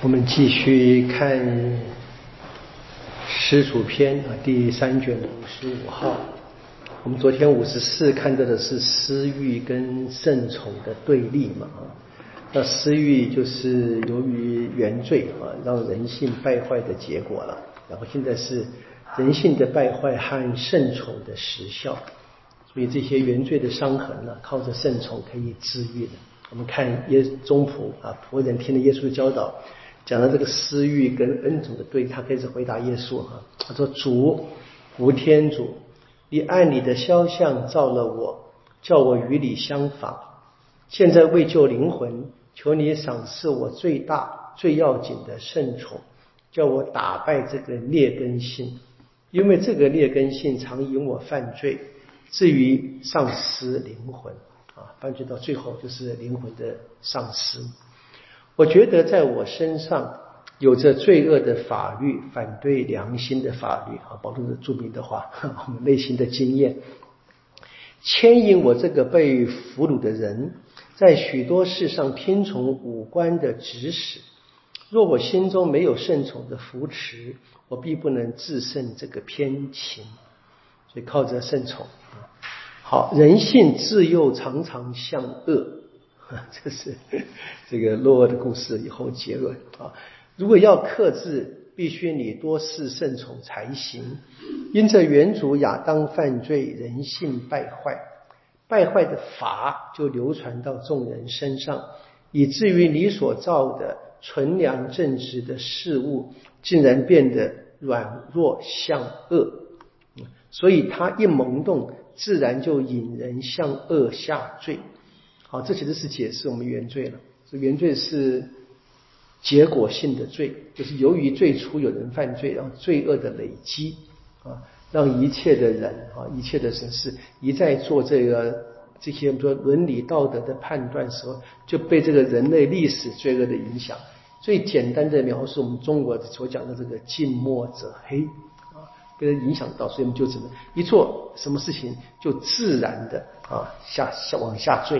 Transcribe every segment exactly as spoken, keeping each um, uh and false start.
我们继续看诗主篇啊，第三卷五十五号。我们昨天五十四看到的是私欲跟圣宠的对立嘛啊。那私欲就是由于原罪啊，让人性败坏的结果了。然后现在是人性的败坏和圣宠的实效，所以这些原罪的伤痕呢，靠着圣宠可以治愈的。我们看耶宗仆啊，仆人听了耶稣的教导，讲到这个私欲跟恩宠的对，他开始回答耶稣哈，他说：“主，无天主，你按你的肖像造了我，叫我与你相仿。现在为救灵魂，求你赏赐我最大最要紧的圣宠，叫我打败这个劣根性，因为这个劣根性常引我犯罪，至于丧失灵魂。”啊，犯罪到最后就是灵魂的丧失。我觉得在我身上有着罪恶的法律，反对良心的法律啊，保罗的著名的话，我们内心的经验，牵引我这个被俘虏的人，在许多事上听从五官的指使。若我心中没有圣宠的扶持，我必不能制胜这个偏情。所以靠着圣宠。好，人性自幼常常向恶，这是这个诺厄的故事以后结论啊。如果要克制，必须你多施圣宠才行。因着原主亚当犯罪，人性败坏，败坏的法就流传到众人身上，以至于你所造的纯良正直的事物，竟然变得软弱向恶。所以它一萌动，自然就引人向恶下坠。好，这其实是解释我们原罪了。原罪是结果性的罪，就是由于最初有人犯罪，然后罪恶的累积啊，让一切的人啊，一切的神事一再做这个这些说伦理道德的判断时候，就被这个人类历史罪恶的影响。最简单的描述我们中国所讲的这个近墨者黑。被人影响到，所以我们就只能一做什么事情就自然的啊下下往下坠。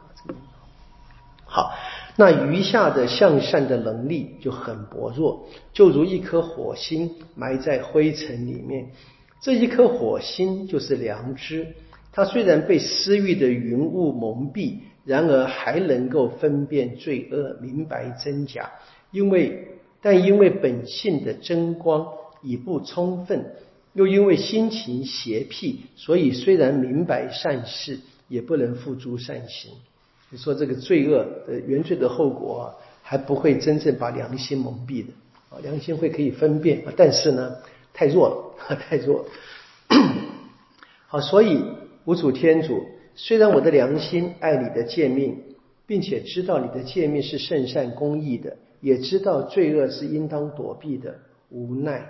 好，那余下的向善的能力就很薄弱，就如一颗火星埋在灰尘里面。这一颗火星就是良知，它虽然被私欲的云雾蒙蔽，然而还能够分辨罪恶，明白真假。因为但因为本性的真光已不充分，又因为心情邪僻，所以虽然明白善事，也不能付诸善行。你说这个罪恶的原罪的后果啊，还不会真正把良心蒙蔽的啊，良心会可以分辨，但是呢，太弱了，太弱了。好，所以无主天主，虽然我的良心爱你的诫命，并且知道你的诫命是圣善公义的，也知道罪恶是应当躲避的，无奈。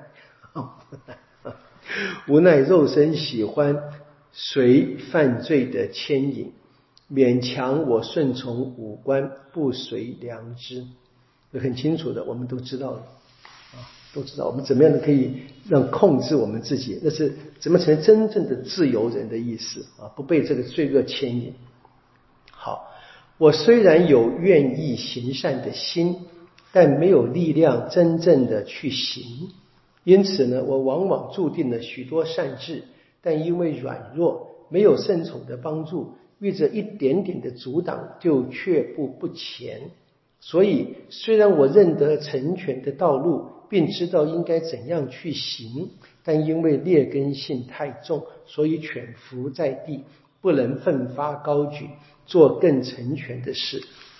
无奈肉身喜欢随犯罪的牵引，勉强我顺从五官，不随良知。很清楚的，我们都知道了啊，都知道我们怎么样的可以让控制我们自己，那是怎么成真正的自由人的意思啊，不被这个罪恶牵引。好，我虽然有愿意行善的心，但没有力量真正的去行。因此呢，我往往注定了许多善志，但因为软弱，没有圣宠的帮助，遇着一点点的阻挡，就却步不前。所以，虽然我认得成全的道路，并知道应该怎样去行，但因为劣根性太重，所以蜷伏在地，不能奋发高举，做更成全的事。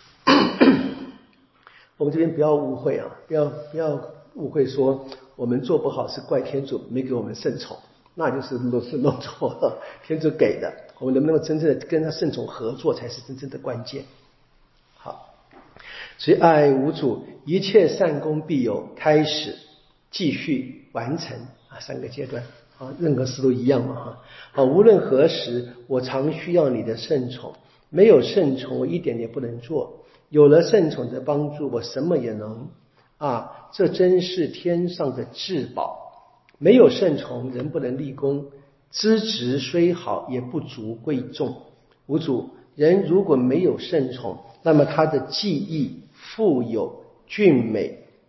我们这边不要误会啊，不要不要误会说我们做不好是怪天主没给我们圣宠，那就是弄是弄错了，天主给的，我们能不能真正的跟他圣宠合作才是真正的关键。好，所以爱无主，一切善功必有开始、继续、完成啊，三个阶段啊，任何事都一样嘛哈。啊，无论何时，我常需要你的圣宠，没有圣宠，我一点也不能做。有了圣宠的帮助，我什么也能啊！这真是天上的至宝。没有圣宠，人不能立功，资质虽好，也不足贵重。无主，人如果没有圣宠，那么他的技艺富有、俊美，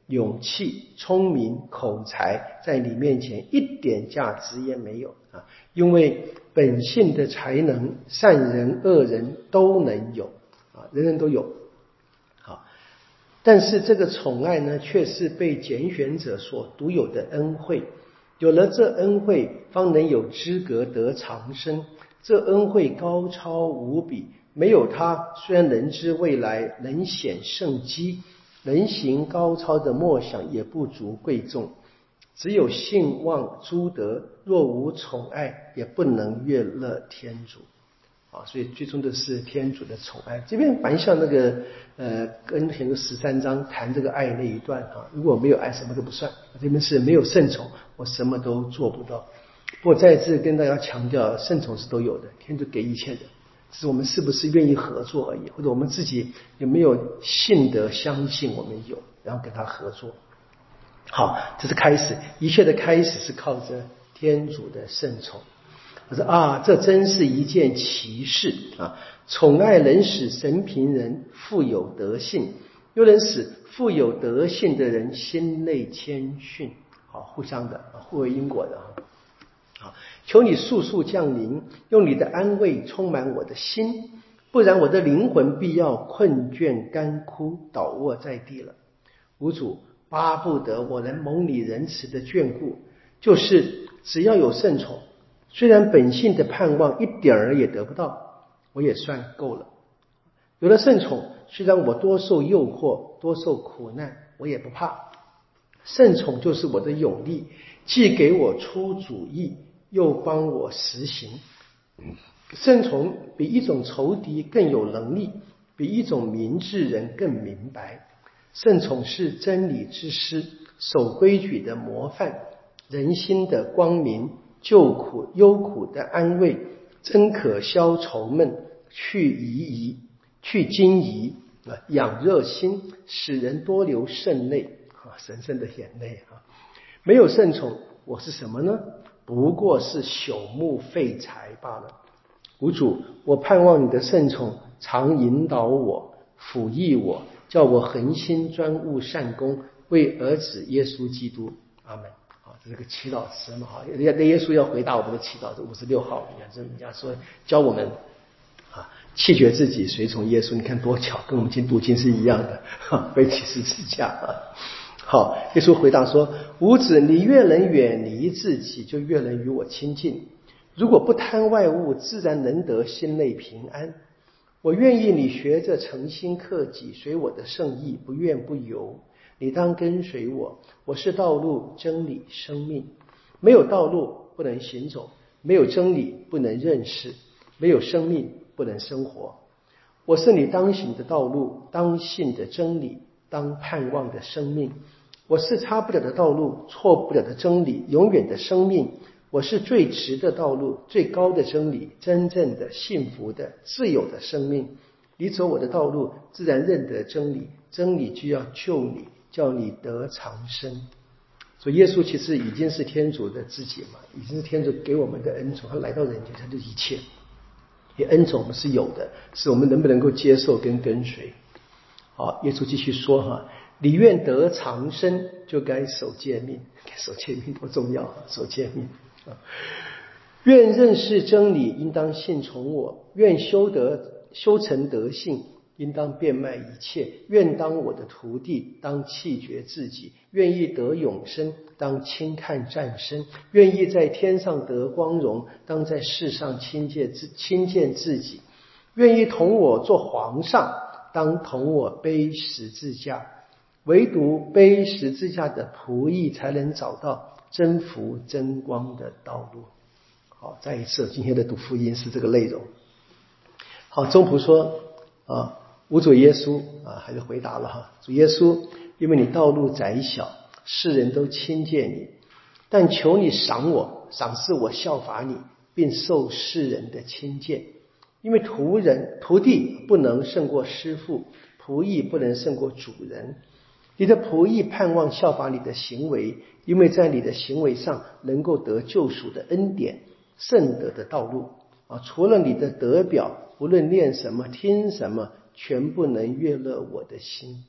勇气、聪明、口才，在你面前一点价值也没有啊！因为本性的才能，善人恶人都能有啊，人人都有。好，但是这个宠爱呢，却是被拣选者所独有的恩惠。有了这恩惠，方能有资格得长生。这恩惠高超无比，没有它，虽然能知未来，能显圣机，能行高超的默想，也不足贵重。只有信望诸德，若无宠爱，也不能悦乐天主。啊，所以最终的是天主的宠爱。这边蛮像那个呃，跟前的十三章谈这个爱那一段啊，如果没有爱，什么都不算。这边是没有圣宠，我什么都做不到。不过再次跟大家强调，圣宠是都有的，天主给一切的，只是我们是不是愿意合作而已，或者我们自己有没有信得相信我们有，然后跟他合作。好，这是开始，一切的开始是靠着天主的圣宠。我说啊，这真是一件奇事啊！宠爱能使神平人富有德性，又能使富有德性的人心内谦逊。好，互相的，互为因果的。好，求你速速降临，用你的安慰充满我的心，不然我的灵魂必要困倦干枯，倒卧在地了。吾主，巴不得我能蒙你仁慈的眷顾，就是只要有圣宠，虽然本性的盼望一点儿也得不到，我也算够了。有了圣宠，虽然我多受诱惑，多受苦难，我也不怕。圣宠就是我的勇力，既给我出主意，又帮我实行。圣宠比一种仇敌更有能力，比一种明智人更明白。圣宠是真理之师，守规矩的模范，人心的光明，救苦忧苦的安慰，真可消愁闷，去疑疑，去惊疑，养热心，使人多流圣泪，神圣的眼泪啊！没有圣宠，我是什么呢？不过是朽木废材罢了。吾主，我盼望你的圣宠常引导我，辅益我，叫我恒心专务善功，为儿子耶稣基督。阿门。啊，这是个祈祷词嘛，哈，耶稣要回答我们的祈祷，这五十六号，你看这人家说教我们啊，弃绝自己，随从耶稣，你看多巧，跟我们今天读经是一样的，哈，背起十字架啊。好，耶稣回答说：吾子，你越能远离自己，就越能与我亲近。如果不贪外物，自然能得心内平安。我愿意你学着诚心克己，随我的圣意，不怨不尤。你当跟随我，我是道路、真理、生命。没有道路不能行走，没有真理不能认识，没有生命不能生活。我是你当行的道路，当信的真理，当盼望的生命。我是差不了的道路，错不了的真理，永远的生命。我是最直的道路，最高的真理，真正的幸福的自由的生命。你走我的道路，自然认得真理，真理就要救你，叫你得长生。所以耶稣其实已经是天主的自己嘛，已经是天主给我们的恩宠，他来到人间，他的一切。也恩宠我们是有的，是我们能不能够接受跟跟随。好，耶稣继续说哈，你愿得长生，就该守诫命。守诫命多重要啊！守诫命啊！愿认识真理，应当信从我；愿修得修成德性，应当变卖一切；愿当我的徒弟，当弃绝自己；愿意得永生，当轻看战身；愿意在天上得光荣，当在世上亲见自亲见自己；愿意同我做皇上，当同我背十字架。唯独背十字架的仆役才能找到真福真光的道路。好，再一次，今天的读福音是这个内容。好，宗仆说啊，吾主耶稣啊，还是回答了哈，主耶稣，因为你道路窄小，世人都亲近你，但求你赏我，赏赐我效法你，并受世人的亲近。因为徒人徒弟不能胜过师父，仆役不能胜过主人。你的仆役盼望效法你的行为，因为在你的行为上能够得救赎的恩典，圣德的道路啊！除了你的德表，无论念什么听什么，全不能悦乐我的心。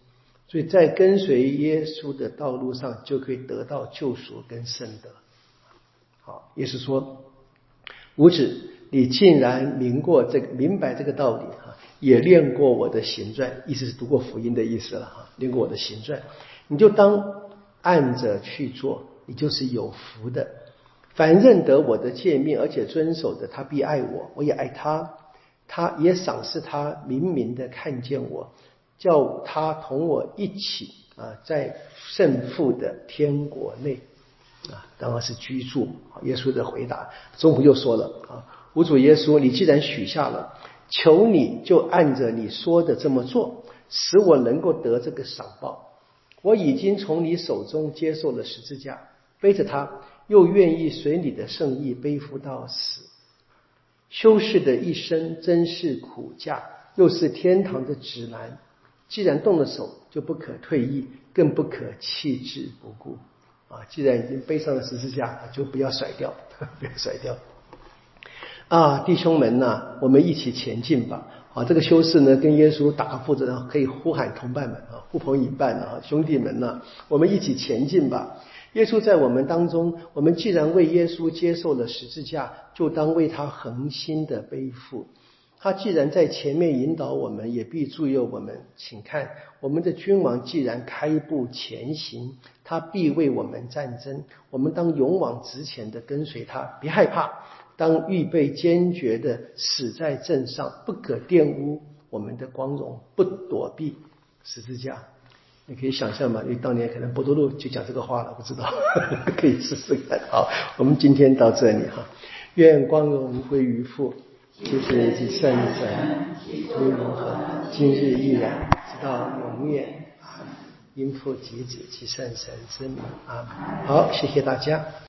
所以在跟随耶稣的道路上，就可以得到救赎跟圣德。好，耶稣说：“五子，你竟然明过这个明白这个道理哈，也练过我的行传，意思是读过福音的意思了哈，练过我的行传，你就当按着去做，你就是有福的。凡认得我的诫命而且遵守的，他必爱我，我也爱他，他也赏赐他明明的看见我，叫他同我一起啊，在圣父的天国内啊，当然是居住。耶稣的回答，中午又说了啊，吾主耶稣，你既然许下了，求你就按着你说的这么做，使我能够得这个赏报。我已经从你手中接受了十字架，背着它，又愿意随你的圣意背负到死。修士的一生真是苦架，又是天堂的指南。既然动了手，就不可退意，更不可弃之不顾。啊，既然已经背上了十字架，就不要甩掉，不要甩掉。啊，弟兄们呐、啊，我们一起前进吧。啊，这个修士呢，跟耶稣打个负责，可以呼喊同伴们啊，呼朋引伴啊，兄弟们呐、啊，我们一起前进吧。耶稣在我们当中，我们既然为耶稣接受了十字架，就当为他恒心的背负。他既然在前面引导我们，也必助佑我们。请看，我们的君王既然开步前行，他必为我们战争。我们当勇往直前的跟随他，别害怕，当预备坚决的死在阵上，不可玷污我们的光荣，不躲避十字架。你可以想象嘛，因为当年可能伯多禄就讲这个话了，不知道可以试试看。好，我们今天到这里哈，愿光荣归于父，其实及圣神，归永恒，今日依然，直到永远。因父及子及圣神之名。阿们。好，谢谢大家。